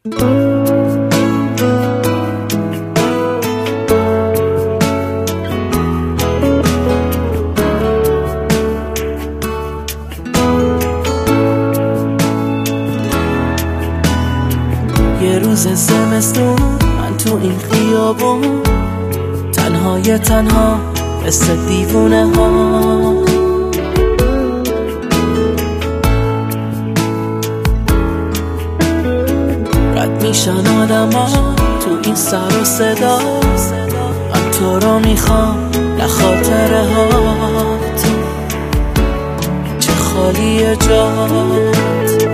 یه روز زمستون من تو این خیابون تنها مثل دیوونه ها رد میشن آدم ها تو این سر و صدا. من تو رو میخوام نه خاطره هات چه خالی جات.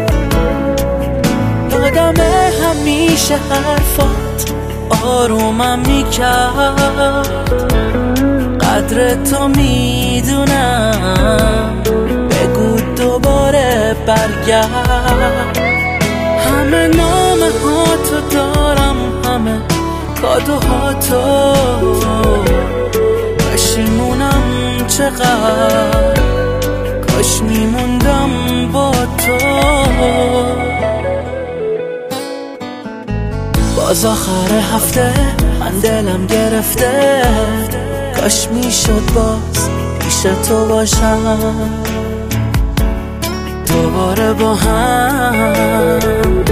یادم همیشه حرفات آرومم میکرد. قدر تو میدونم بگو دوباره برگرد. همه نامه ها تو دارم همه کادوهاتو. پشیمونم چقدر کاش میموندم با تو. باز آخر هفته من دلم گرفته. کاش میشد باز پیش تو باشم دوباره با هم.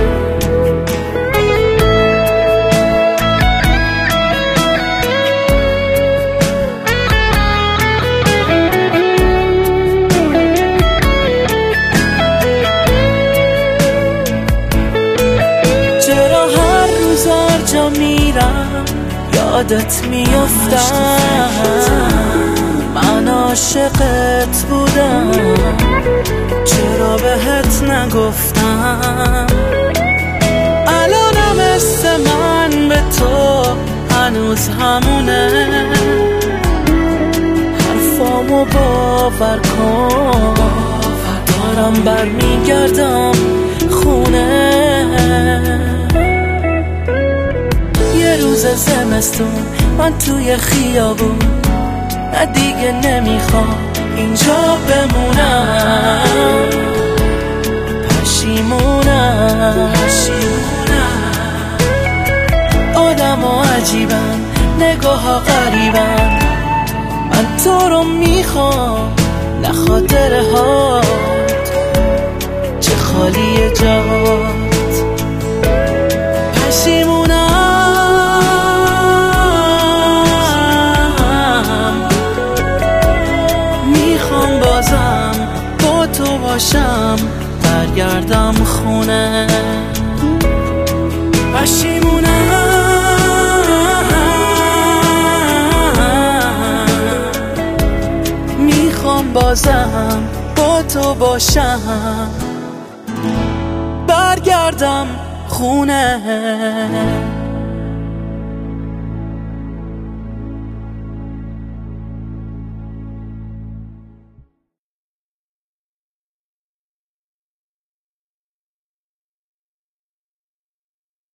چرا هر روز هر جا میرم یادت میافتم. من عاشقت بودم چرا بهت نگفتم. الانم مثل من به تو هنوز همونه. حرفامو باور کن دارم برمیگردم خونه. یه روز زمستون من توی خیابون نه دیگه نمیخوام اینجا بمونم. پشیمونم آدم ها عجیبن نگاه ها غریبن. من تو رو میخوام نه خاطره هات چه خالی جات. پشیمونم میخوام بازم با تو باشم برگردم خونه. پشیمونم میخوام بازم با تو باشم برگردم خونه.